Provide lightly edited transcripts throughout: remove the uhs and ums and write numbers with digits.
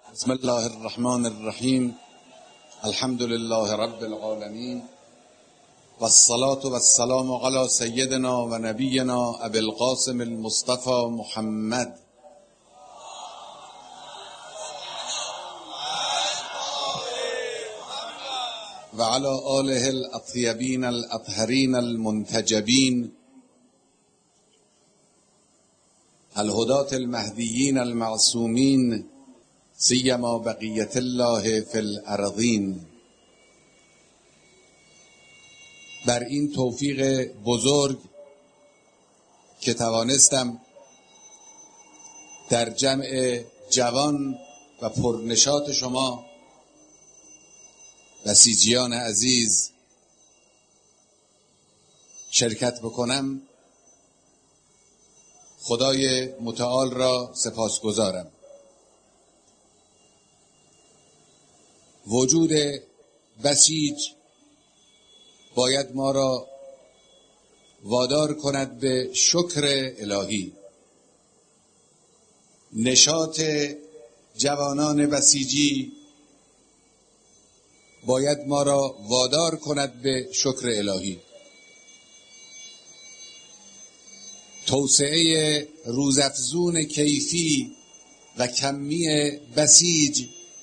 بسم الله الرحمن الرحیم. الحمد لله رب العالمین و الصلاة و السلام علی سیدنا و نبینا ابی القاسم المصطفى محمد و علی آله الاطیبین الاطهرین المنتجبین الهداة المهدیین المعصومین سیما بقیت الله فی الارضین. بر این توفیق بزرگ که توانستم در جمع جوان و پرنشاط شما بسیجیان عزیز شرکت بکنم، خدای متعال را سپاسگزارم. وجود بسیج باید ما را وادار کند به شکر الهی. نشاط جوانان بسیجی باید ما را وادار کند به شکر الهی. توسعه روزافزون کیفی و کمی بسیج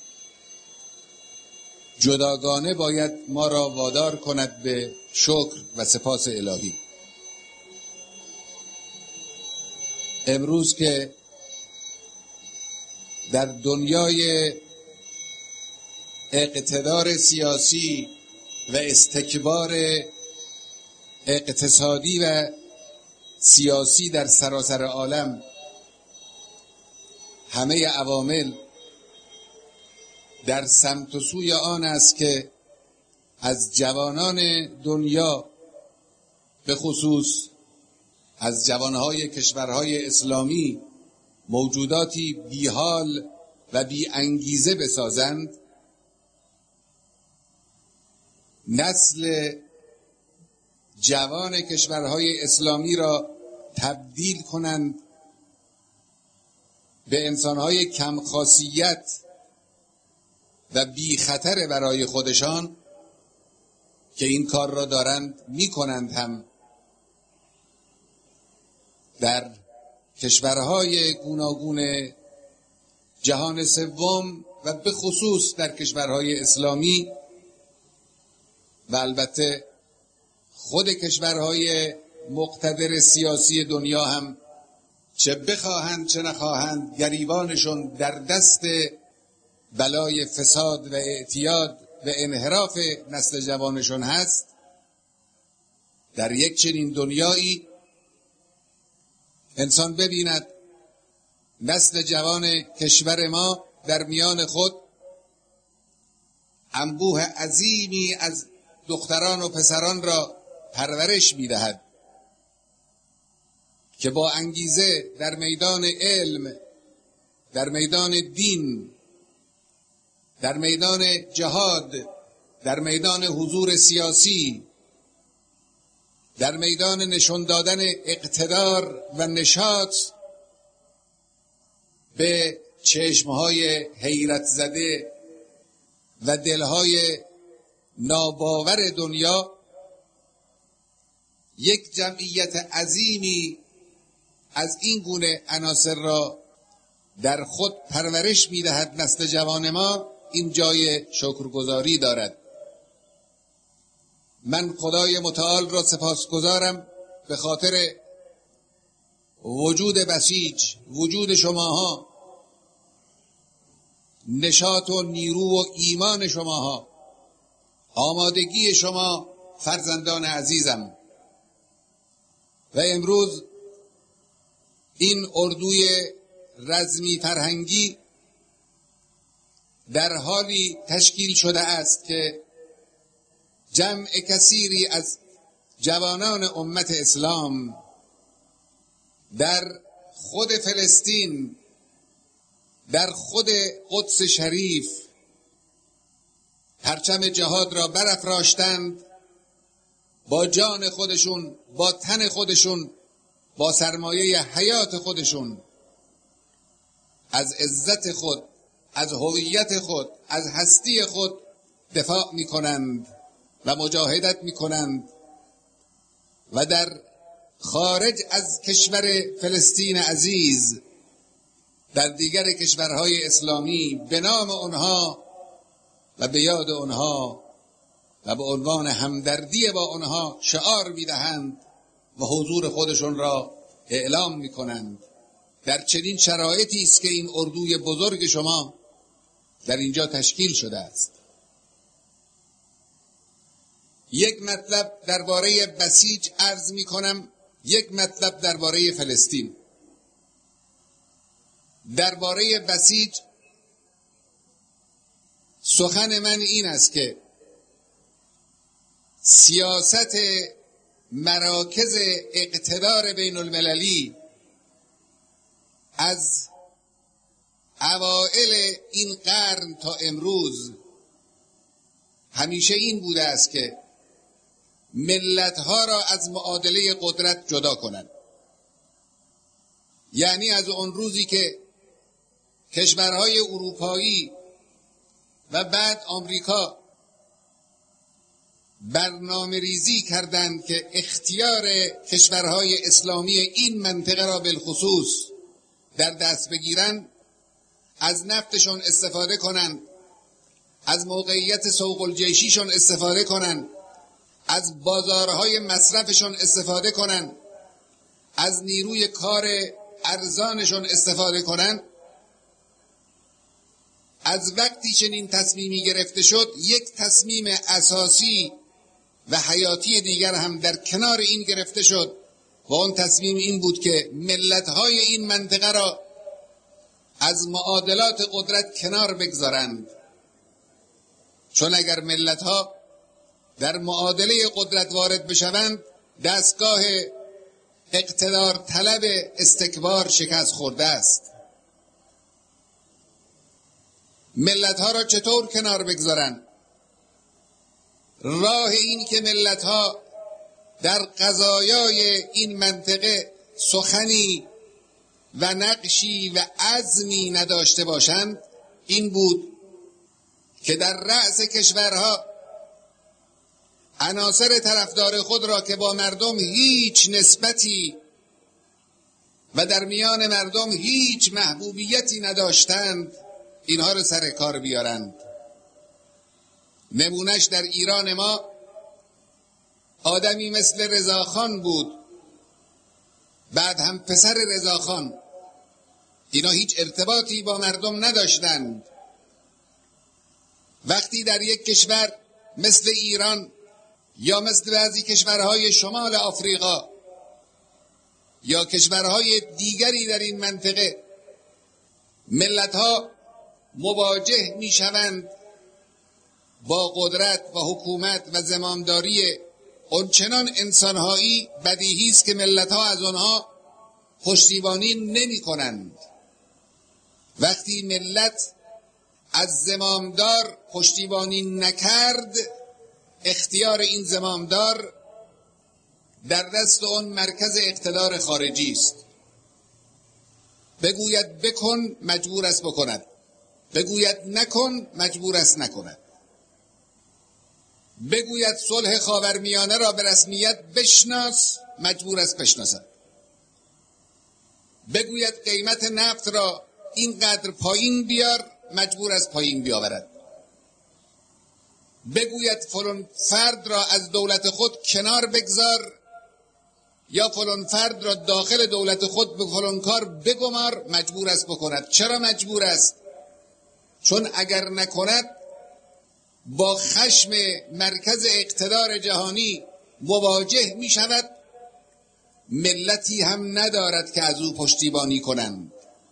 جداگانه باید ما را وادار کند به شکر و سپاس الهی. امروز که در دنیای اقتدار سیاسی و استکبار اقتصادی و سیاسی در سراسر عالم همه عوامل در سمت و سوی آن است که از جوانان دنیا، به خصوص از جوانهای کشورهای اسلامی، موجوداتی بیحال و بی انگیزه بسازند، نسل جوان کشورهای اسلامی را تبدیل کنند به انسانهای کم خاصیت و بی خطر برای خودشان، که این کار را دارند میکنند هم در کشورهای گوناگون جهان سوم و به خصوص در کشورهای اسلامی و البته خود کشورهای مقتدر سیاسی دنیا هم، چه بخواهند چه نخواهند، گریبانشون در دست بلای فساد و اعتیاد و انحراف نسل جوانشون هست. در یک چنین دنیایی انسان ببیند نسل جوان کشور ما در میان خود انبوه عظیمی از دختران و پسران را پرورش می‌دهد که با انگیزه در میدان علم، در میدان دین، در میدان جهاد، در میدان حضور سیاسی، در میدان نشان دادن اقتدار و نشاط به چشمهای حیرت زده و دلهای ناباور دنیا، یک جمعیت عظیمی از این گونه عناصر را در خود پرورش می‌دهد نسل جوان ما. این جای شکرگزاری دارد. من خدای متعال را سپاسگزارم به خاطر وجود بسیج، وجود شماها، نشاط و نیرو و ایمان شماها، آمادگی شما فرزندان عزیزم. و امروز این اردوی رزمی فرهنگی در حالی تشکیل شده است که جمع کثیری از جوانان امت اسلام در خود فلسطین، در خود قدس شریف پرچم جهاد را برافراشتند، با جان خودشون، با تن خودشون، با سرمایه حیات خودشون از عزت خود، از هویت خود، از هستی خود دفاع می کنند و مجاهدت می کنند و در خارج از کشور فلسطین عزیز در دیگر کشورهای اسلامی به نام آنها و به یاد آنها و به عنوان همدردی با آنها شعار می‌دهند و حضور خودشون را اعلام می‌کنند. در چنین شرایطی است که این اردوی بزرگ شما در اینجا تشکیل شده است. یک مطلب درباره بسیج عرض می‌کنم، یک مطلب درباره فلسطین. درباره بسیج سخن من این است که سیاست مراکز اقتدار بین المللی از اوائل این قرن تا امروز همیشه این بوده است که ملت‌ها را از معادله قدرت جدا کنند. یعنی از اون روزی که کشورهای اروپایی و بعد آمریکا برنامه ریزی کردند که اختیار کشورهای اسلامی این منطقه را بالخصوص در دست بگیرند، از نفتشون استفاده کنند، از موقعیت سوق الجیشیشون استفاده کنند، از بازارهای مصرفشون استفاده کنند، از نیروی کار ارزانشون استفاده کنند. از وقتی چنین تصمیمی گرفته شد، یک تصمیم اساسی و حیاتی دیگر هم در کنار این گرفته شد و اون تصمیم این بود که ملت‌های این منطقه را از معادلات قدرت کنار بگذارند. چون اگر ملت‌ها در معادله قدرت وارد بشوند، دستگاه اقتدار طلب استکبار شکست خورده است. ملت‌ها را چطور کنار بگذارند؟ راه این که ملت‌ها در قضایای این منطقه سخنی و نقشی و عزمی نداشته باشند این بود که در رأس کشورها عناصر طرفدار خود را که با مردم هیچ نسبتی و در میان مردم هیچ محبوبیتی نداشتند، اینها رو سر کار بیارند. نمونش در ایران ما آدمی مثل رضاخان بود، بعد هم پسر رضاخان. اینا هیچ ارتباطی با مردم نداشتند. وقتی در یک کشور مثل ایران یا مثل بعضی کشورهای شمال آفریقا یا کشورهای دیگری در این منطقه ملت‌ها مواجه می‌شوند با قدرت و حکومت و زمامداری اونچنان انسانهایی، بدیهی است که ملت‌ها از آنها پشتیبانی نمی‌کنند. وقتی ملت از زمامدار پشتیبانی نکرد، اختیار این زمامدار در دست اون مرکز اقتدار خارجی است. بگوید بکن، مجبور است بکند. بگوید نکن، مجبور است نکند. بگوید صلح خاورمیانه را به رسمیت بشناس، مجبور است بشناسد. بگوید قیمت نفت را اینقدر پایین بیار، مجبور است پایین بیاورد. بگوید فلان فرد را از دولت خود کنار بگذار یا فلان فرد را داخل دولت خود به فلان کار بگمار، مجبور است بکند. چرا مجبور است؟ چون اگر نکند با خشم مرکز اقتدار جهانی مواجه می شود. ملتی هم ندارد که از او پشتیبانی کنند.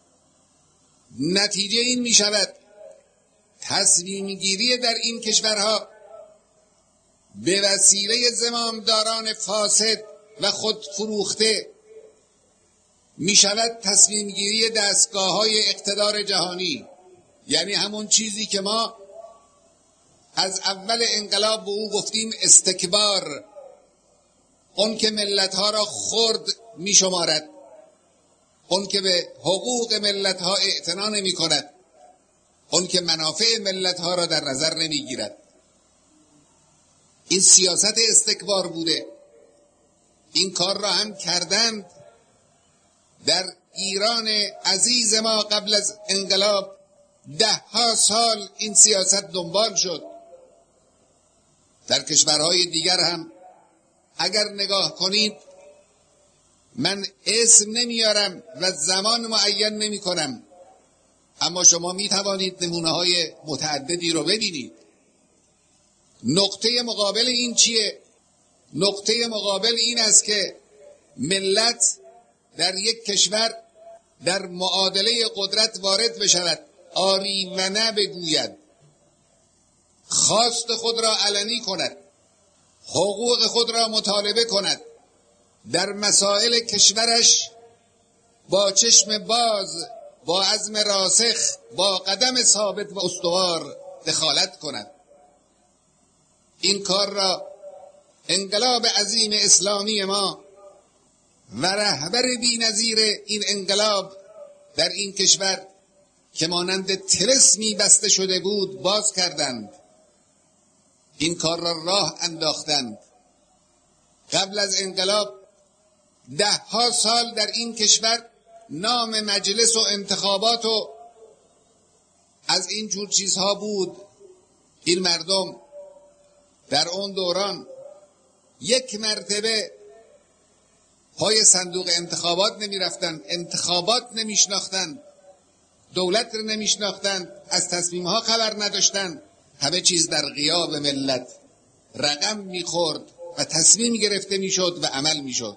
نتیجه این می شود تصمیم گیری در این کشورها به وسیله زمامداران فاسد و خود فروخته می شود تصمیم گیری دستگاه‌های اقتدار جهانی. یعنی همون چیزی که ما از اول انقلاب به او گفتیم استکبار، اون که ملت‌ها را خرد می شمارد، اون که به حقوق ملت‌ها اعتنا نمی کند، اون که منافع ملت ها را در نظر نمیگیرد. این سیاست استکبار بوده. این کار را هم کردند در ایران عزیز ما. قبل از انقلاب 10 سال این سیاست دنبال شد. در کشورهای دیگر هم اگر نگاه کنید، من اسم نمیارم و زمان معین نمی کنم، اما شما می توانید نمونه های متعددی رو ببینید. نقطه مقابل این چیه؟ نقطه مقابل این است که ملت در یک کشور در معادله قدرت وارد بشود، آری و نه بگوید، خواست خود را علنی کند، حقوق خود را مطالبه کند، در مسائل کشورش با چشم باز، با عزم راسخ، با قدم ثابت و استوار دخالت کند. این کار را انقلاب عظیم اسلامی ما و رهبر بی‌نظیر این انقلاب در این کشور که مانند طلسمی بسته شده بود باز کردند. این کار را راه انداختند. قبل از انقلاب 10 سال در این کشور نام مجلس و انتخابات و از این جور چیزها بود. این مردم در اون دوران یک مرتبه پای صندوق انتخابات نمی رفتن، انتخابات نمی شناختن، دولت رو نمی شناختن، از تصمیم ها خبر نداشتن. همه چیز در غیاب ملت رقم می خورد و تصمیم گرفته می شد و عمل می شد.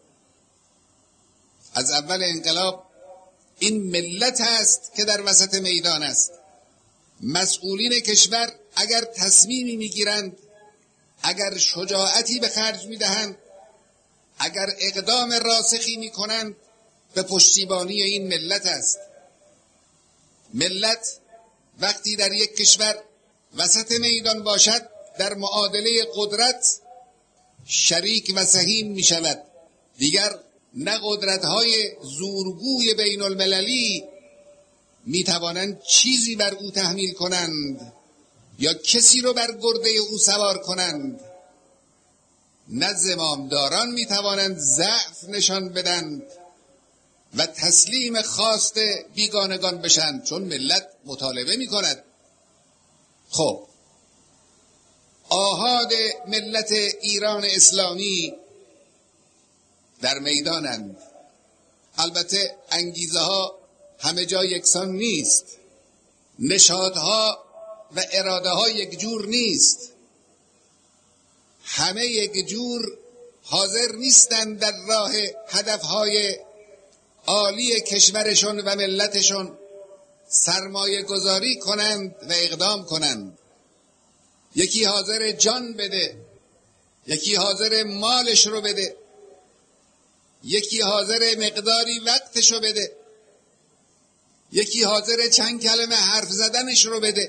از اول انقلاب این ملت است که در وسط میدان است. مسئولین کشور اگر تصمیمی می گیرند، اگر شجاعتی به خرج می دهند، اگر اقدام راسخی می کنند، به پشتیبانی این ملت است. ملت وقتی در یک کشور وسط میدان باشد، در معادله قدرت شریک و سهیم می شود. دیگر نه قدرت‌های زورگوی بین المللی می توانند چیزی بر او تحمیل کنند یا کسی رو بر گرده او سوار کنند، نه زمامداران می توانند ضعف نشان بدند و تسلیم خواست بیگانگان بشند، چون ملت مطالبه می کند. خب آحاد ملت ایران اسلامی در میدانند. البته انگیزه ها همه جا یکسان نیست، نشاطها و اراده ها یک جور نیست، همه یک جور حاضر نیستند در راه هدفهای عالی کشورشون و ملتشون سرمایه گذاری کنند و اقدام کنند. یکی حاضر جان بده، یکی حاضر مالش رو بده، یکی حاضر مقداری وقتش رو بده، یکی حاضر چند کلمه حرف زدنش رو بده،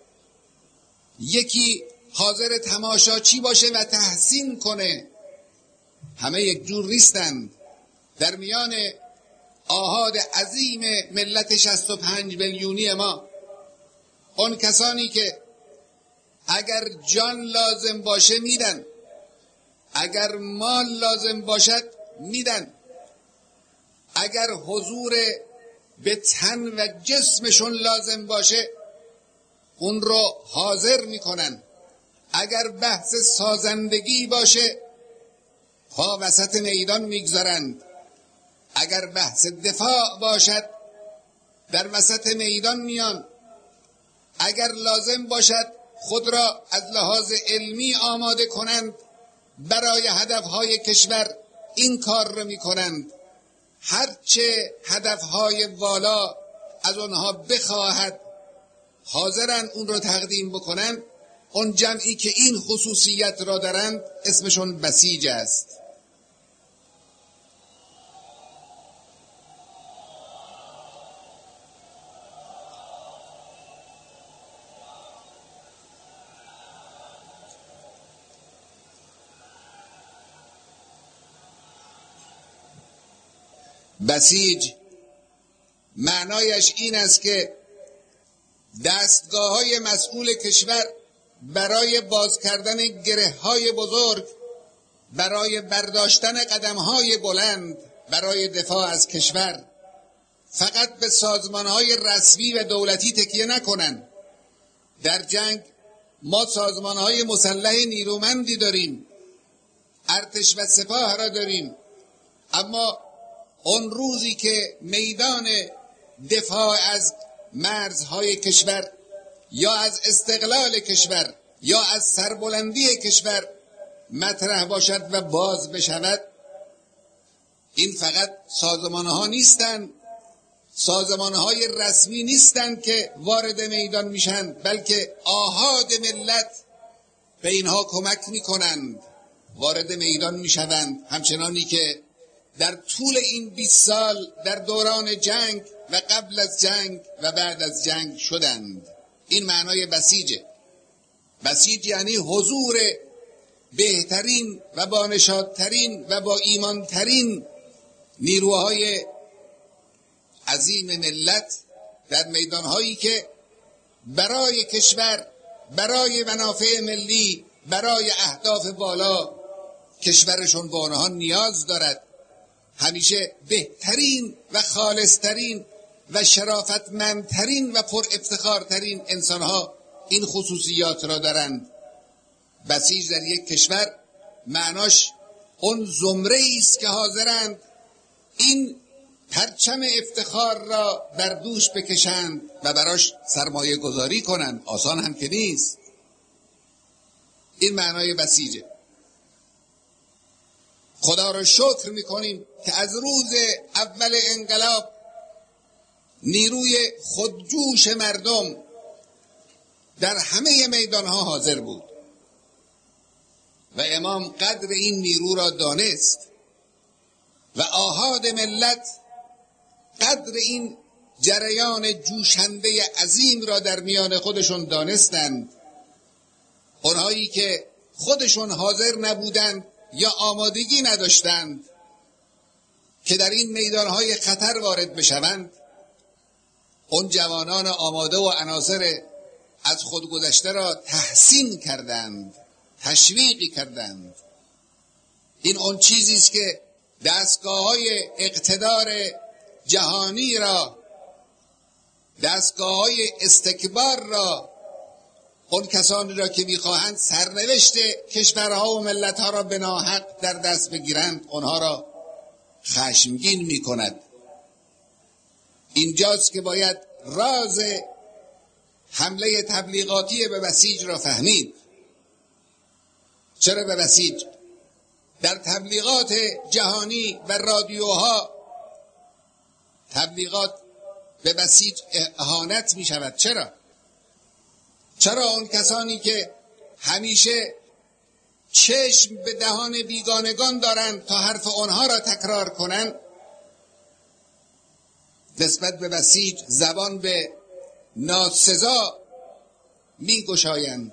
یکی حاضر تماشاچی باشه و تحسین کنه. همه یک جور نیستند. در میان آحاد عظیم ملت 65 میلیونی ما، اون کسانی که اگر جان لازم باشه میدن، اگر مال لازم باشد میدن، اگر حضور به تن و جسمشون لازم باشه اون رو حاضر میکنن، اگر بحث سازندگی باشه پا وسط میدان میگذارند، اگر بحث دفاع باشد در وسط میدان میان، اگر لازم باشد خود را از لحاظ علمی آماده کنند برای هدفهای کشور این کار را میکنند. هرچه هدفهای والا از آنها بخواهد حاضرن اون رو تقدیم بکنند. اون جمعی که این خصوصیت را دارند اسمشون بسیج است. بسیج معنایش این است که دستگاه‌های مسئول کشور برای باز کردن گره‌های بزرگ، برای برداشتن قدم‌های بلند برای دفاع از کشور فقط به سازمان‌های رسمی و دولتی تکیه نکنند. در جنگ ما سازمان‌های مسلح نیرومندی داریم، ارتش و سپاه را داریم، اما اون روزی که میدان دفاع از مرزهای کشور یا از استقلال کشور یا از سربلندی کشور مطرح باشد و باز بشود، این فقط سازمان‌ها نیستند، سازمان‌های رسمی نیستند که وارد میدان میشن، بلکه آحاد ملت به اینها کمک میکنند، وارد میدان میشوند، همچنانی که در طول این 20 سال در دوران جنگ و قبل از جنگ و بعد از جنگ شدند. این معنای بسیجه. بسیج یعنی حضور بهترین و با نشاطترین و با ایمانترین نیروهای عظیم ملت در میدانهایی که برای کشور، برای منافع ملی، برای اهداف بالا کشورشون به آنها نیاز دارد. همیشه بهترین و خالصترین و شرافتمندترین و پر افتخارترین انسانها این خصوصیات را دارند. بسیج در یک کشور معناش اون زمره است که حاضرند این پرچم افتخار را در دوش بکشند و براش سرمایه گذاری کنند. آسان هم که نیست. این معنای بسیجه. خدا را شکر میکنیم که از روز اول انقلاب نیروی خودجوش مردم در همه میدانها حاضر بود و امام قدر این نیرو را دانست و آحاد ملت قدر این جریان جوشنده عظیم را در میان خودشون دانستند. اونهایی که خودشون حاضر نبودند یا آمادگی نداشتند که در این میدانهای خطر وارد بشوند، اون جوانان آماده و عناصر از خودگذشته را تحسین کردند، تشویقی کردند. این اون چیزی است که دستگاه‌های اقتدار جهانی را، دستگاه‌های استکبار را، اون کسانی را که می‌خواهند سرنوشت کشورها و ملت‌ها را به ناحق در دست بگیرند، آنها را خشمگین می‌کند. اینجاست که باید راز حمله تبلیغاتی به بسیج را فهمید. چرا به بسیج؟ در تبلیغات جهانی و رادیوها تبلیغات به بسیج اهانت می شود. چرا اون کسانی که همیشه چشم به دهان بیگانگان دارند تا حرف آنها را تکرار کنند، نسبت به بسیج زبان به ناسزا می گشایند؟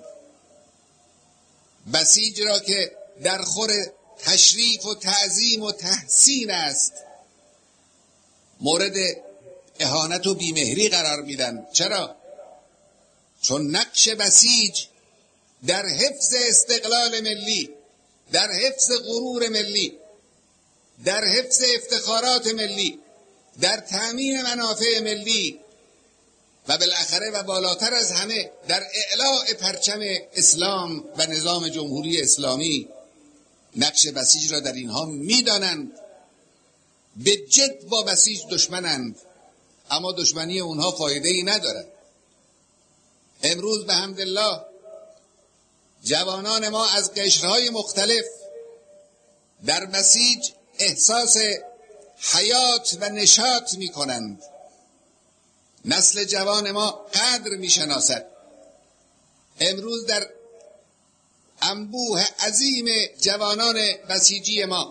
بسیج را که در خور تشریف و تعظیم و تحسین است، مورد اهانت و بیمهری قرار میدن. چرا؟ چون نقش بسیج در حفظ استقلال ملی، در حفظ غرور ملی، در حفظ افتخارات ملی، در تأمین منافع ملی و بالاخره و بالاتر از همه در اعلاء پرچم اسلام و نظام جمهوری اسلامی، نقش بسیج را در اینها میدانند. به جد با بسیج دشمنند، اما دشمنی اونها فایده ای ندارد. امروز به حمدالله جوانان ما از قشرهای مختلف در بسیج احساس حیات و نشاط می کنند. نسل جوان ما قدر می شناسد. امروز در انبوه عظیم جوانان بسیجی ما،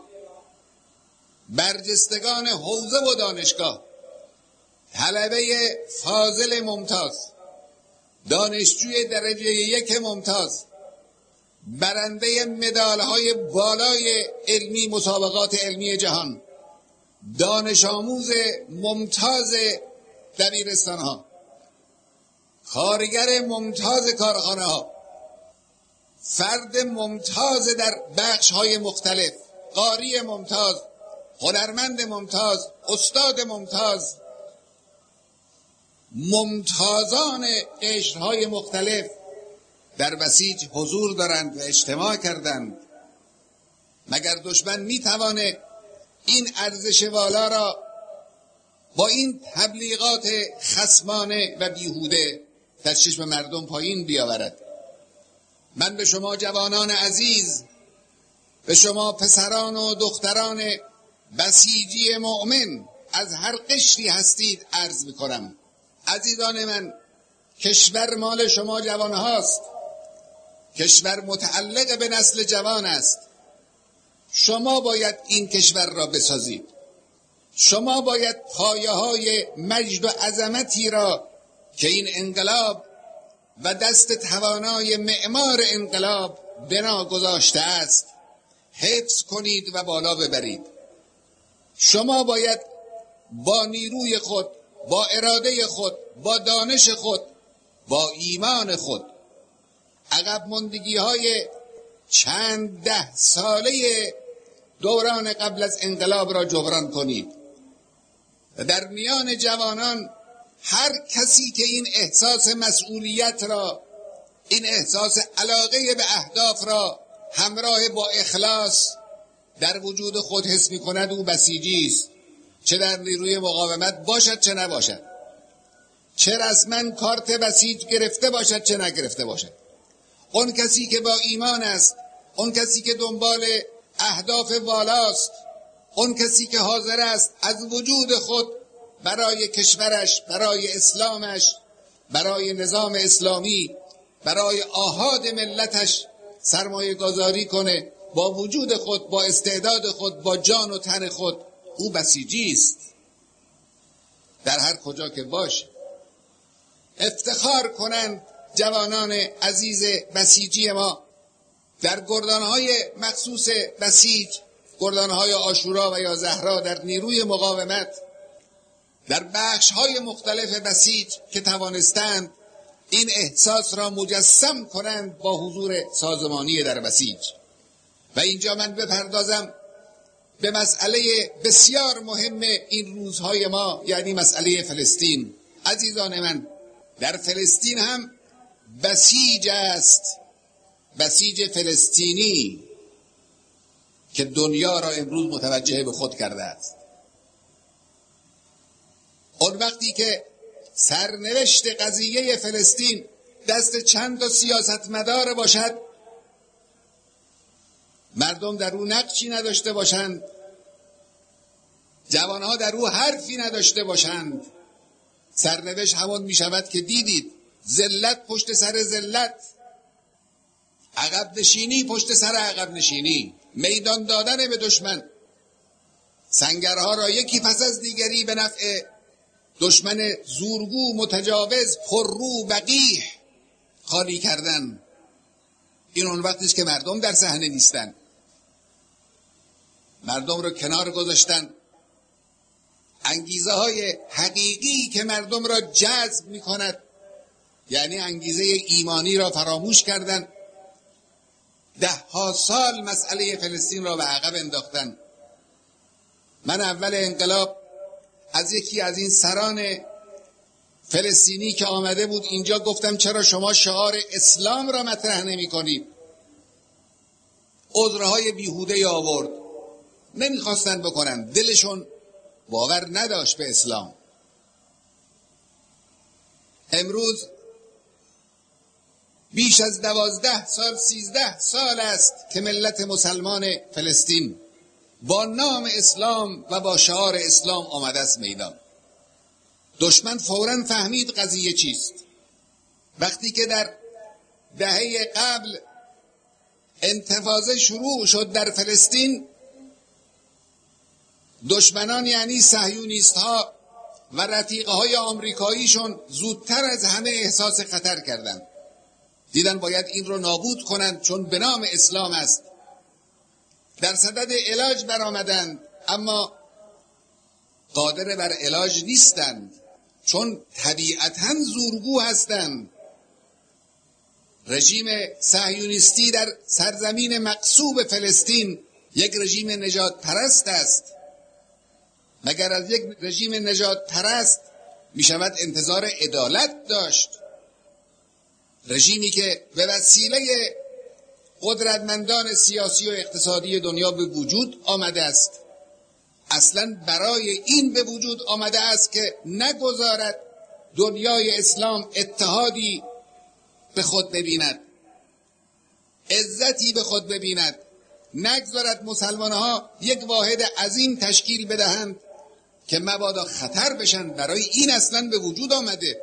برجستگان حوزه و دانشگاه، طلبه فاضل ممتاز، دانشجوی درجه 1 ممتاز، برنده مدال‌های بالای علمی مسابقات علمی جهان، دانش آموز ممتاز دبیرستان‌ها، کارگر ممتاز کارخانه ها، فرد ممتاز در بخش های مختلف، قاری ممتاز، هنرمند ممتاز، استاد ممتاز، ممتازان قشرهای مختلف در بسیج حضور دارند و اجتماع کردند. مگر دشمن میتوانه این ارزش والا را با این تبلیغات خصمانه و بیهوده در چشم مردم پایین بیاورد؟ من به شما جوانان عزیز، به شما پسران و دختران بسیجی مؤمن از هر قشری هستید عرض میکنم: عزیزان من، کشور مال شما جوان هاست، کشور متعلق به نسل جوان است. شما باید این کشور را بسازید. شما باید پایه های مجد و عظمتی را که این انقلاب و دست توانای معمار انقلاب بنا گذاشته است حفظ کنید و بالا ببرید. شما باید با نیروی خود، با اراده خود، با دانش خود، با ایمان خود عقب ماندگی های چند ده ساله دوران قبل از انقلاب را جبران کنید. و در میان جوانان هر کسی که این احساس مسئولیت را، این احساس علاقه به اهداف را همراه با اخلاص در وجود خود حس می کند، او بسیجی است، چه در نیروی مقاومت باشد چه نباشد، چه رسما کارت بسیج گرفته باشد چه نگرفته باشد. اون کسی که با ایمان است، اون کسی که دنبال اهداف والاست، اون کسی که حاضر است از وجود خود برای کشورش، برای اسلامش، برای نظام اسلامی، برای آحاد ملتش سرمایه گذاری کنه، با وجود خود، با استعداد خود، با جان و تن خود، او بسیجی است. در هر کجا که باشه افتخار کنند جوانان عزیز بسیجی ما در گردانهای مخصوص بسیج، گردانهای عاشورا و یا زهرا، در نیروی مقاومت، در بخشهای مختلف بسیج که توانستند این احساس را مجسم کنند با حضور سازمانی در بسیج. و اینجا من بپردازم به مسئله بسیار مهم این روزهای ما، یعنی مسئله فلسطین. عزیزان من، در فلسطین هم بسیج است، بسیج فلسطینی که دنیا را امروز متوجه به خود کرده است. اون وقتی که سرنوشت قضیه فلسطین دست چند تا سیاستمدار باشد، مردم در او نقشی نداشته باشند، جوانها در او حرفی نداشته باشند، سرنوشت همون می شود که دیدید: ذلت پشت سر ذلت، عقب نشینی پشت سر عقب نشینی، میدان دادن به دشمن، سنگرها را یکی پس از دیگری به نفع دشمن زورگو، متجاوز، پررو، وقیح خالی کردن. این اون وقتی است که مردم در صحنه نیستن، مردم رو کنار گذاشتن. انگیزه های حقیقی که مردم را جذب می کند، یعنی انگیزه ایمانی را فراموش کردن. 10 سال مسئله فلسطین را به عقب انداختن. من اول انقلاب از یکی از این سران فلسطینی که آمده بود اینجا گفتم: چرا شما شعار اسلام را مطرح نمی کنید؟ عذرهای بیهوده آورد، نمیخواستن بکنن، دلشون باور نداشت به اسلام. امروز بیش از 12 سال 13 سال است که ملت مسلمان فلسطین با نام اسلام و با شعار اسلام آمده است میدان. دشمن فوراً فهمید قضیه چیست. وقتی که در دهه قبل انتفاضه شروع شد در فلسطین، دشمنان یعنی صهیونیست ها و رفیقه های آمریکاییشون زودتر از همه احساس خطر کردند. دیدن باید این رو نابود کنند چون به نام اسلام است. در صدد علاج برآمدند، اما قادر بر علاج نیستند. چون طبیعتاً زورگو هستند. رژیم صهیونیستی در سرزمین مغصوب فلسطین یک رژیم نجات پرست است. مگر از یک رژیم نجات پرست می شود انتظار عدالت داشت؟ رژیمی که به وسیله قدرتمندان سیاسی و اقتصادی دنیا به وجود آمده است، اصلا برای این به وجود آمده است که نگذارد دنیای اسلام اتحادی به خود ببیند، عزتی به خود ببیند، نگذارد مسلمانها یک واحد عظیم تشکیل بدهند که مبادا خطر بشن. برای این اصلا به وجود آمده.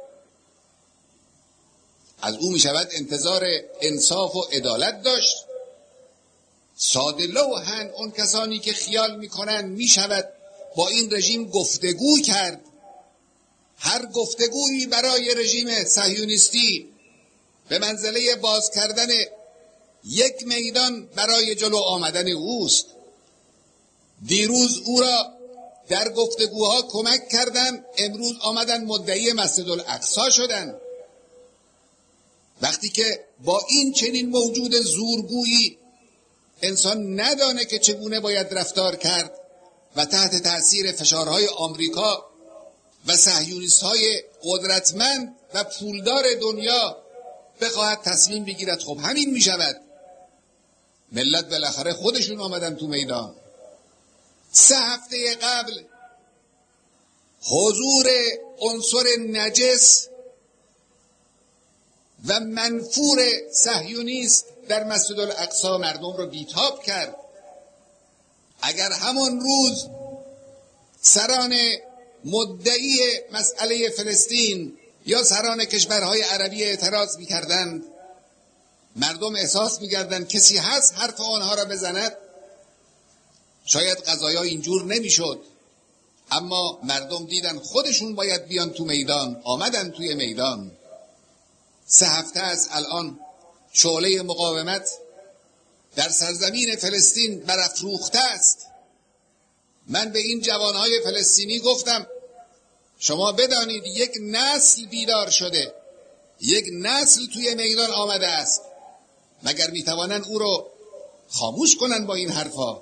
از او می شود انتظار انصاف و عدالت داشت. ساده لوحن اون کسانی که خیال می کنند می شود با این رژیم گفتگو کرد. هر گفتگویی برای رژیم صهیونیستی به منزله باز کردن یک میدان برای جلو آمدن اوست. دیروز او را در گفتگوها کمک کردند، امروز آمدن مدعی مسجد الاقصی شدند. وقتی که با این چنین موجود زورگویی انسان ندانه که چگونه باید رفتار کرد و تحت تأثیر فشارهای آمریکا و صهیونیست‌های قدرتمند و پولدار دنیا بخواهد تصمیم بگیرد، خب همین می شود. ملت بالاخره خودشون آمدن تو میدان. 3 هفته قبل حضور عنصر نجس و منفور صهیونیست در مسجد الاقصی مردم رو بیتاب کرد. اگر همان روز سران مدعی مسئله فلسطین یا سران کشورهای عربی اعتراض می‌کردند، مردم احساس می‌کردند کسی هست حرف آنها را بزند، شاید قضایا اینجور نمی‌شد. اما مردم دیدن خودشون باید بیان تو میدان، آمدن توی میدان. 3 هفته است الان شعله مقاومت در سرزمین فلسطین برافروخته است. من به این جوانهای فلسطینی گفتم شما بدانید یک نسل بیدار شده، یک نسل توی میدان آمده است. مگر میتوانن او رو خاموش کنن با این حرفا؟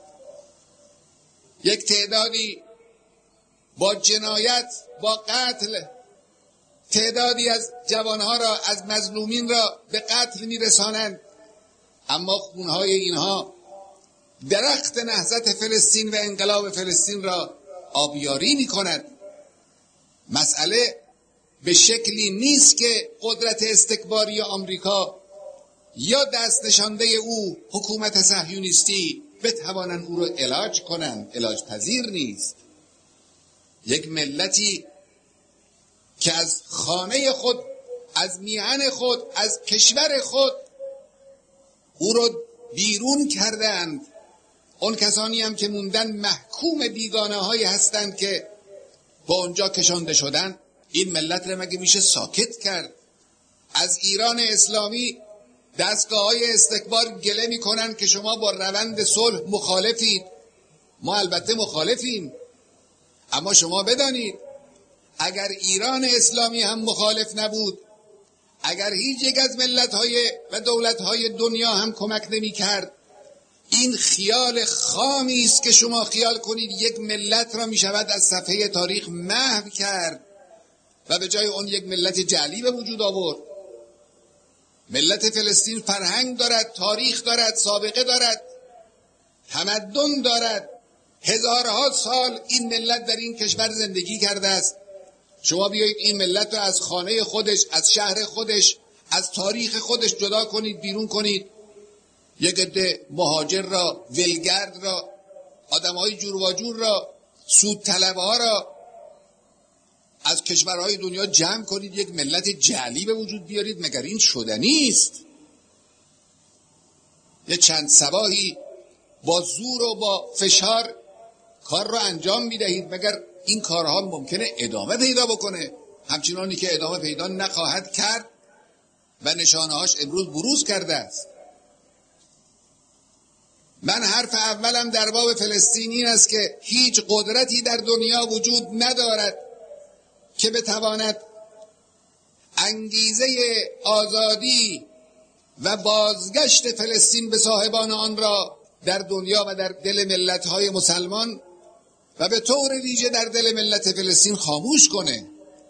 یک تعدادی با جنایت، با قتل، تعدادی از جوانها را، از مظلومین را به قتل میرسانند، اما خونهای اینها درخت نهضت فلسطین و انقلاب فلسطین را آبیاری میکند. مسئله به شکلی نیست که قدرت استکباری آمریکا یا دست نشانده او حکومت صهیونیستی بتوانند او را علاج کنند. علاج پذیر نیست. یک ملتی که از خانه خود، از میهن خود، از کشور خود او را بیرون کردند، اون کسانی هم که موندن محکوم بیگانه هایی هستند که با اونجا کشانده شدن. این ملت را مگه میشه ساکت کرد؟ از ایران اسلامی دستگاه های استکبار گله میکنن که شما با روند صلح مخالفید. ما البته مخالفیم، اما شما بدانید اگر ایران اسلامی هم مخالف نبود، اگر هیچ یک از ملت‌های و دولت‌های دنیا هم کمک نمی‌کرد، این خیال خامی است که شما خیال کنید یک ملت را می‌شود از صفحه تاریخ محو کرد و به جای اون یک ملت جعلی به وجود آورد. ملت فلسطین فرهنگ دارد، تاریخ دارد، سابقه دارد، تمدن دارد. هزارها سال این ملت در این کشور زندگی کرده است. شما بیایید این ملت را از خانه خودش، از شهر خودش، از تاریخ خودش جدا کنید، بیرون کنید. یک عده مهاجر را، ولگرد را، آدمهای جور و جور را، سودطلبها را از کشورهای دنیا جمع کنید، یک ملت جعلی به وجود بیارید. مگر این شدنی است؟ یک چند صباحی با زور و با فشار کار را انجام میدهید. مگر این کارها ممکنه ادامه پیدا بکنه؟ همچنانی که ادامه پیدا نخواهد کرد و نشانه‌هاش امروز بروز کرده است. من حرف اولم در باب فلسطین این است که هیچ قدرتی در دنیا وجود ندارد که بتواند انگیزه آزادی و بازگشت فلسطین به صاحبان آن را در دنیا و در دل ملت‌های مسلمان و به طور ویژه در دل ملت فلسطین خاموش کنه.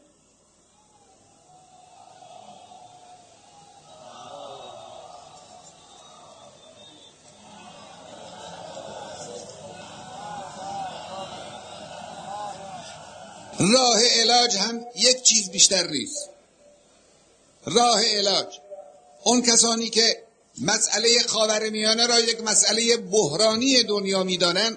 راه علاج هم یک چیز بیشتر نیست. راه علاج، اون کسانی که مسئله خاورمیانه را یک مسئله بحرانی دنیا میدانن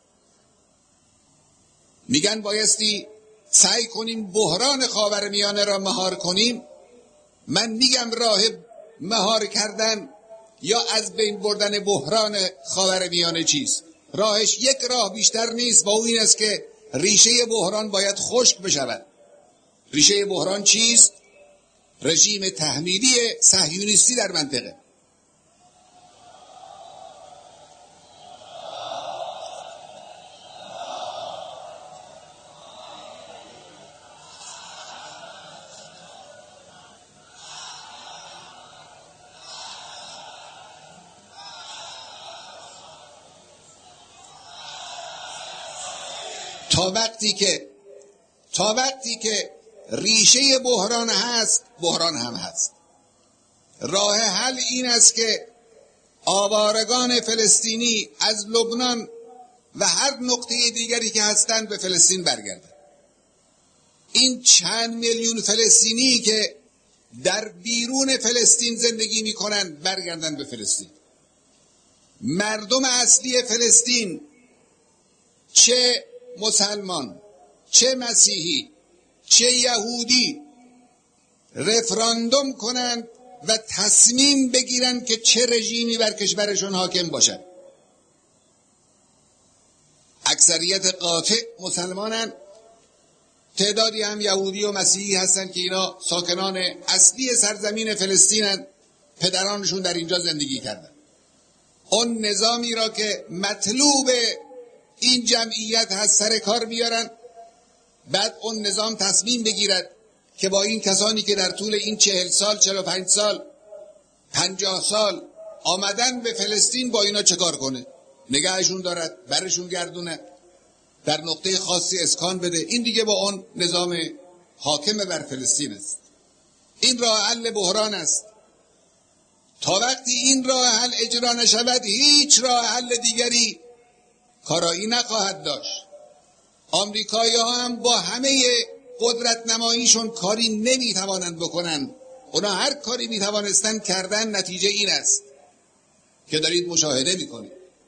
میگن بایستی سعی کنیم بحران خاورمیانه را مهار کنیم. من میگم راه مهار کردن یا از بین بردن بحران خاورمیانه چیست؟ راهش یک راه بیشتر نیست و اون این است که ریشه بحران باید خشک بشود. ریشه بحران چیست؟ رژیم تحمیلی صهیونیستی در منطقه. تا وقتی که ریشه بحران هست، بحران هم هست. راه حل این است که آوارگان فلسطینی از لبنان و هر نقطه دیگری که هستند به فلسطین برگردند. این چند میلیون فلسطینی که در بیرون فلسطین زندگی می‌کنند برگردند به فلسطین. مردم اصلی فلسطین، چه مسلمان، چه مسیحی، چه یهودی، رفراندوم کنند و تصمیم بگیرند که چه رژیمی بر کشورشون حاکم باشد. اکثریت قاطع مسلمانند، تعدادی هم یهودی و مسیحی هستند که اینا ساکنان اصلی سرزمین فلسطینند، پدرانشون در اینجا زندگی کردند. اون نظامی را که مطلوب این جمعیت هست سر کار بیارن، بعد اون نظام تصمیم بگیرد که با این کسانی که در طول این 40 سال، 45 سال، 50 سال آمدن به فلسطین با اینا چه کار کنه؟ نگهشون دارد، برشون گردونه، در نقطه خاصی اسکان بده. این دیگه با اون نظام حاکم بر فلسطین است. این راه حل بحران است. تا وقتی این راه حل اجرا نشود هیچ راه حل دیگری کارایی نخواهد داشت. آمریکایی‌ها هم با همه قدرت نماییشون کاری نمیتوانند بکنند. اونا هر کاری میتوانستند کردن، نتیجه این است که دارید مشاهده میکنید.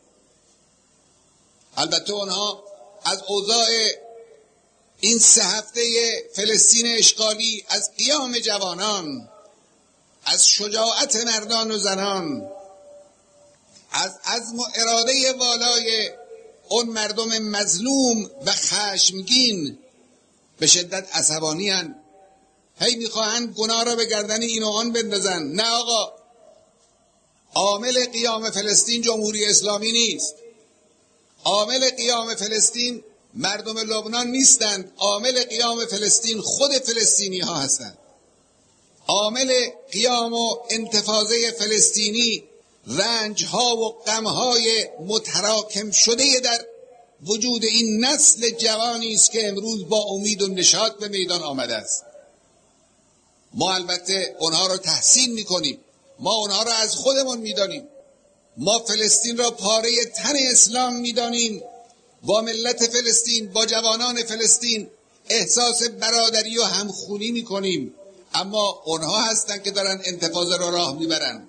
البته اونها از اوضاع این 3 هفته فلسطین اشغالی، از قیام جوانان، از شجاعت مردان و زنان، از عزم و اراده والای اون مردم مظلوم و خشمگین به شدت عصبانی هستند. هی میخواهند گناه را به گردن این و آن بندازن. نه آقا، عامل قیام فلسطین جمهوری اسلامی نیست. عامل قیام فلسطین مردم لبنان نیستند. عامل قیام فلسطین خود فلسطینی ها هستند. عامل قیام و انتفاضه فلسطینی رنج ها و غم های متراکم شده در وجود این نسل جوانی است که امروز با امید و نشاط به میدان آمده است. ما البته اونها رو تحسین میکنیم، ما اونها رو از خودمون میدانیم. ما فلسطین را پاره تن اسلام میدانیم. با ملت فلسطین، با جوانان فلسطین احساس برادری و همخونی میکنیم. اما اونها هستند که دارن انتفاضه را راه میبرن.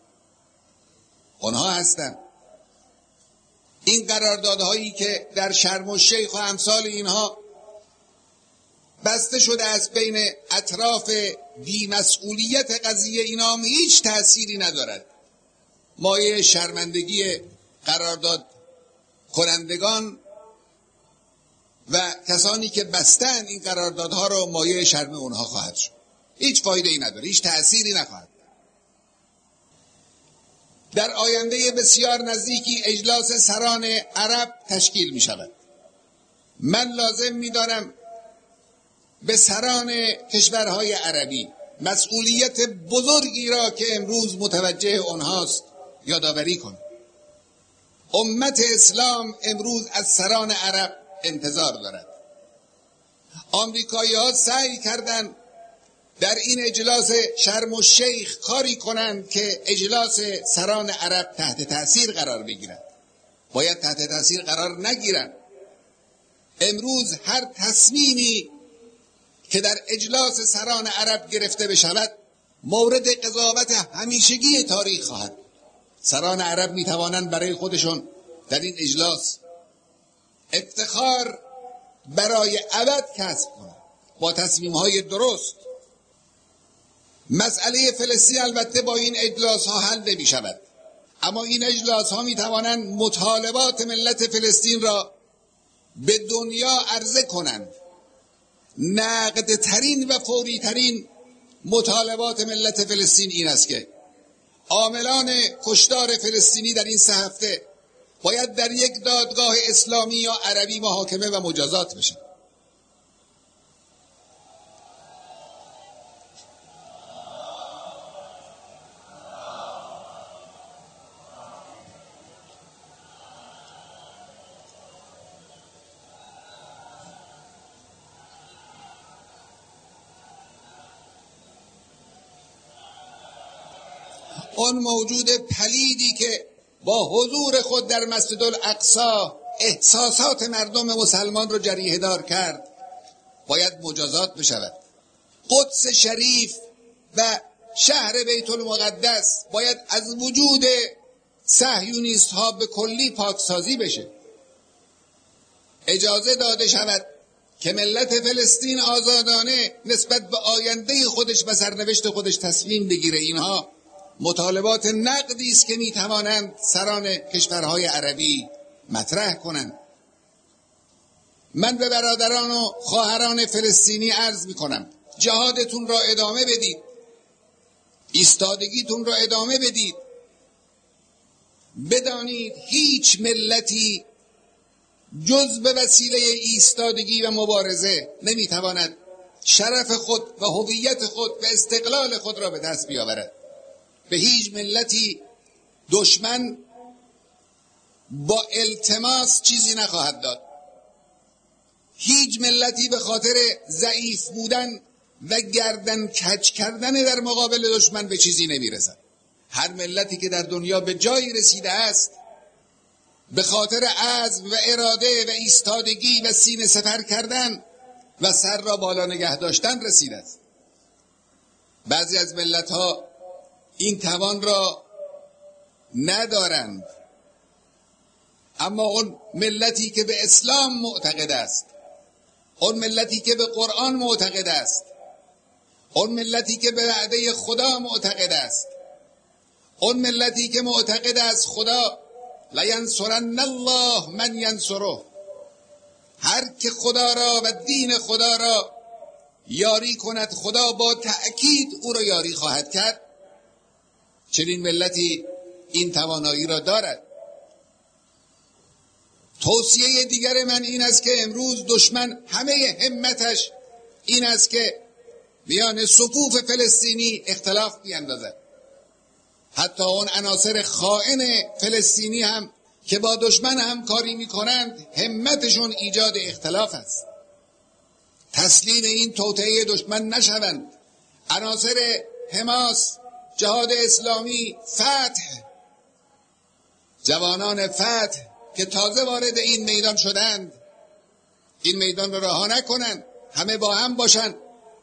اونها هستند. این قراردادهایی که در شرم الشیخ و امثال اینها بسته شده از بین اطراف بی‌مسئولیت قضیه، اینا هم هیچ تأثیری ندارد. مایه شرمندگی قرارداد کنندگان و کسانی که بستن این قراردادها رو مایه شرم اونها خواهد شد. هیچ فایده ای نداره، هیچ تأثیری نخواهد. در آینده بسیار نزدیکی اجلاس سران عرب تشکیل می شود. من لازم می دانم به سران کشورهای عربی مسئولیت بزرگی را که امروز متوجه آنهاست یادآوری کن. امت اسلام امروز از سران عرب انتظار دارد. آمریکایی‌ها سعی کردند در این اجلاس شرم الشیخ کاری کنند که اجلاس سران عرب تحت تأثیر قرار بگیرد. باید تحت تأثیر قرار نگیرند. امروز هر تصمیمی که در اجلاس سران عرب گرفته بشود مورد قضاوت همیشگی تاریخ خواهد. سران عرب میتوانند برای خودشون در این اجلاس افتخار برای ابد کسب کنند با تصمیم‌های درست. مسئله فلسطین البته با این اجلاس ها حل نمی شود، اما این اجلاس ها می توانند مطالبات ملت فلسطین را به دنیا عرضه کنند. نقد ترین و فوری ترین مطالبات ملت فلسطین این است که عاملان کشتار فلسطینی در این 3 هفته باید در یک دادگاه اسلامی یا عربی محاکمه و مجازات بشن. اون موجود پلیدی که با حضور خود در مسجد الاقصی احساسات مردم مسلمان رو جریحه دار کرد باید مجازات بشود. قدس شریف و شهر بیت المقدس باید از وجود صهیونیست ها به کلی پاکسازی بشه. اجازه داده شود که ملت فلسطین آزادانه نسبت به آینده خودش و سرنوشت خودش تصمیم بگیره. اینها مطالبات نقدی است که میتوانند سران کشورهای عربی مطرح کنند. من به برادران و خواهران فلسطینی عرض میکنم جهادتون را ادامه بدید، ایستادگیتون را ادامه بدید. بدانید هیچ ملتی جز به وسیله ایستادگی و مبارزه نمیتواند شرف خود و هویت خود و استقلال خود را به دست بیاورد. به هیچ ملتی دشمن با التماس چیزی نخواهد داد. هیچ ملتی به خاطر ضعیف بودن و گردن کج کردن در مقابل دشمن به چیزی نمیرسد. هر ملتی که در دنیا به جایی رسیده است به خاطر عزم و اراده و ایستادگی و سینه سپر کردن و سر را بالا نگه داشتن رسیده است. بعضی از ملت‌ها این توان را ندارند، اما اون ملتی که به اسلام معتقد است، اون ملتی که به قرآن معتقد است، اون ملتی که به وعده خدا معتقد است، اون ملتی که معتقد است خدا لینصرن الله من ینصره، هر که خدا را و دین خدا را یاری کند خدا با تأکید او را یاری خواهد کرد. چنین ملتی این توانایی را دارد. توصیه دیگر من این است که امروز دشمن همه همتش این است که میان صفوف فلسطینی اختلاف بیندازد. حتی اون عناصر خائن فلسطینی هم که با دشمن همکاری میکنند همتشون ایجاد اختلاف است. تسلیم این توطئه دشمن نشوند. عناصر حماس، جهاد اسلامی، فتح، جوانان فتح که تازه وارد این میدان شدند این میدان را رها نکنند، همه با هم باشند.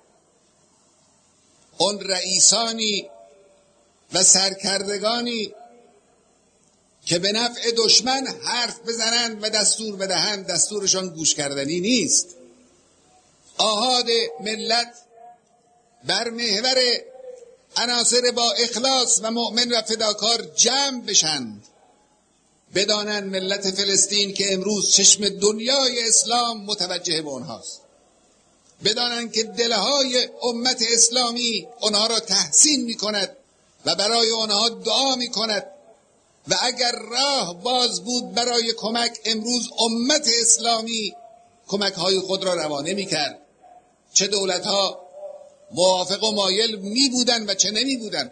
اون رئیسانی و سرکردگانی که به نفع دشمن حرف بزنند و دستور بدهند دستورشان گوش کردنی نیست. آحاد ملت بر محور عناصر با اخلاص و مؤمن و فداکار جمع بشند. بدانند ملت فلسطین که امروز چشم دنیای اسلام متوجه به اونهاست. بدانند که دلهای امت اسلامی اونها را تحسین می کند و برای اونها دعا می کند و اگر راه باز بود برای کمک امروز امت اسلامی کمک های خود را روانه می کرد. چه دولت‌ها موافق و مایل می بودن و چه نمی بودن.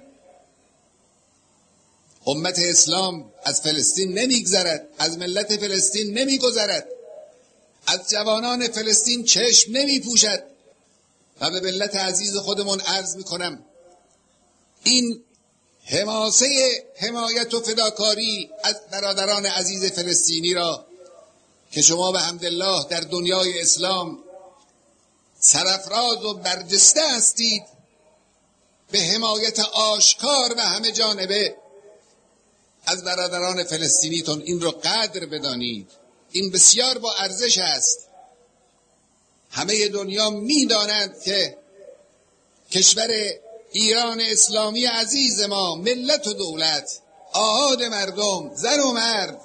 امت اسلام از فلسطین نمیگذرد، از ملت فلسطین نمیگذرد، از جوانان فلسطین چشم نمی پوشد. و به ملت عزیز خودمون عرض می کنم این حماسه حمایت و فداکاری از برادران عزیز فلسطینی را که شما به حمدالله در دنیای اسلام سرافراز و برجسته هستید به حمایت آشکار و همه جانبه از برادران فلسطینیتون، این رو قدر بدانید. این بسیار با ارزش است. همه دنیا می‌دانند که کشور ایران اسلامی عزیز ما، ملت و دولت، آحاد مردم، زن و مرد،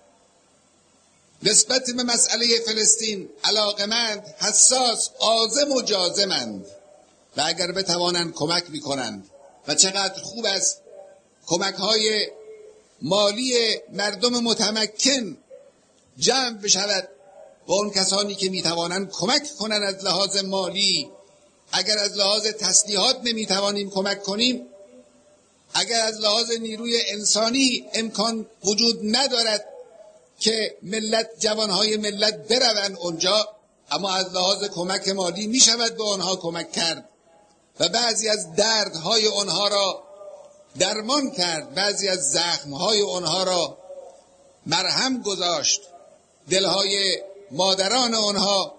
نسبت به مسئله فلسطین علاقمند، حساس، عازم و جازمند و اگر بتوانند کمک می‌کنند. و چقدر خوب است کمک‌های مالی مردم متمکن جمع بشود با اون کسانی که میتوانند کمک کنند از لحاظ مالی. اگر از لحاظ تسلیحات نمیتوانیم کمک کنیم، اگر از لحاظ نیروی انسانی امکان وجود ندارد که جوانهای ملت بروند اونجا، اما از لحاظ کمک مالی میشود به آنها کمک کرد و بعضی از دردهای آنها را درمان کرد، بعضی از زخمهای آنها را مرهم گذاشت، دلهای مادران آنها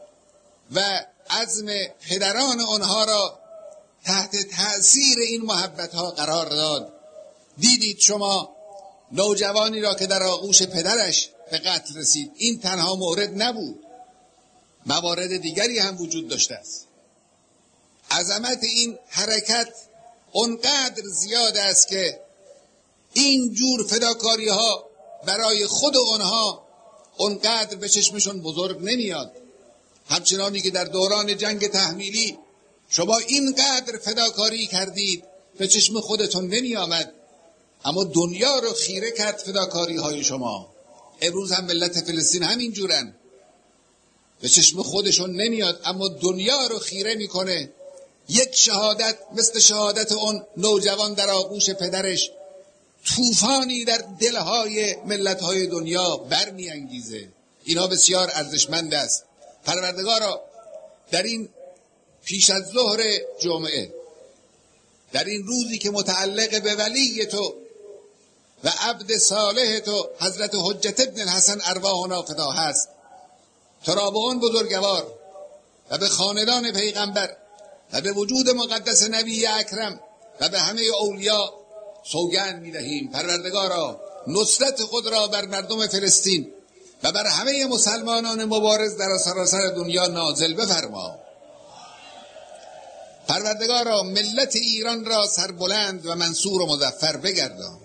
و عزم پدران آنها را تحت تأثیر این محبتها قرار داد. دیدید شما نوجوانی را که در آغوش پدرش به قتل رسید. این تنها مورد نبود، موارد دیگری هم وجود داشته است. عظمت این حرکت اونقدر زیاد است که این جور فداکاری ها برای خود آنها اونقدر به چشمشون بزرگ نمیاد. همچنانی که در دوران جنگ تحمیلی شما اینقدر فداکاری کردید به چشم خودتون نمی آمد، اما دنیا رو خیره کرد فداکاری های شما. امروز هم ملت فلسطین همین جورن، به چشم خودشون نمیاد اما دنیا رو خیره میکنه. یک شهادت مثل شهادت اون نوجوان در آغوش پدرش طوفانی در دلهای ملت‌های دنیا برمی‌انگیزه. اینا بسیار ارزشمند است. پروردگارا در این پیش از ظهر جمعه، در این روزی که متعلق به ولی تو و عبد صالح تو حضرت حجت ابن الحسن ارواحنا فدا هست، تو را به اون بزرگوار و به خاندان پیغمبر و به وجود مقدس نبی اکرم و به همه اولیا سوگند می‌دهیم. پروردگارا نصرت خود را بر مردم فلسطین و بر همه مسلمانان مبارز در سراسر دنیا نازل بفرما. پروردگارا ملت ایران را سربلند و منصور و مظفر بگردان.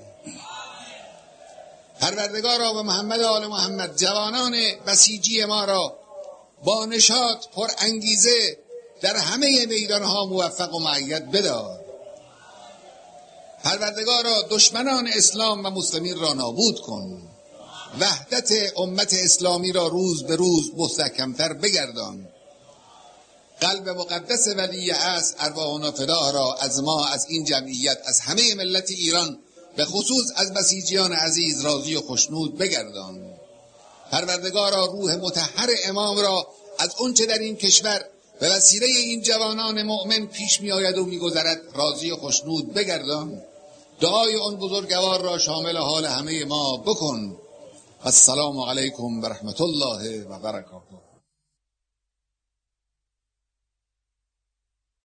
پروردگارا و محمد آل محمد جوانان بسیجی ما را با نشاط پر انگیزه در همه میدانها موفق و مؤید بدار. پروردگارا دشمنان اسلام و مسلمین را نابود کن. وحدت امت اسلامی را روز به روز مستحکمتر بگردان. قلب مقدس ولی عصر ارواحنا فدا را از ما، از این جمعیت، از همه ملت ایران، به خصوص از بسیجیان عزیز راضی و خوشنود بگردان. پروردگارا روح مطهر امام را از اونچه در این کشور به وسیله این جوانان مؤمن پیش می آید و می گذرد راضی و خوشنود بگردان. دعای اون بزرگوار را شامل حال همه ما بکن. السلام علیکم و رحمت الله و برکاته.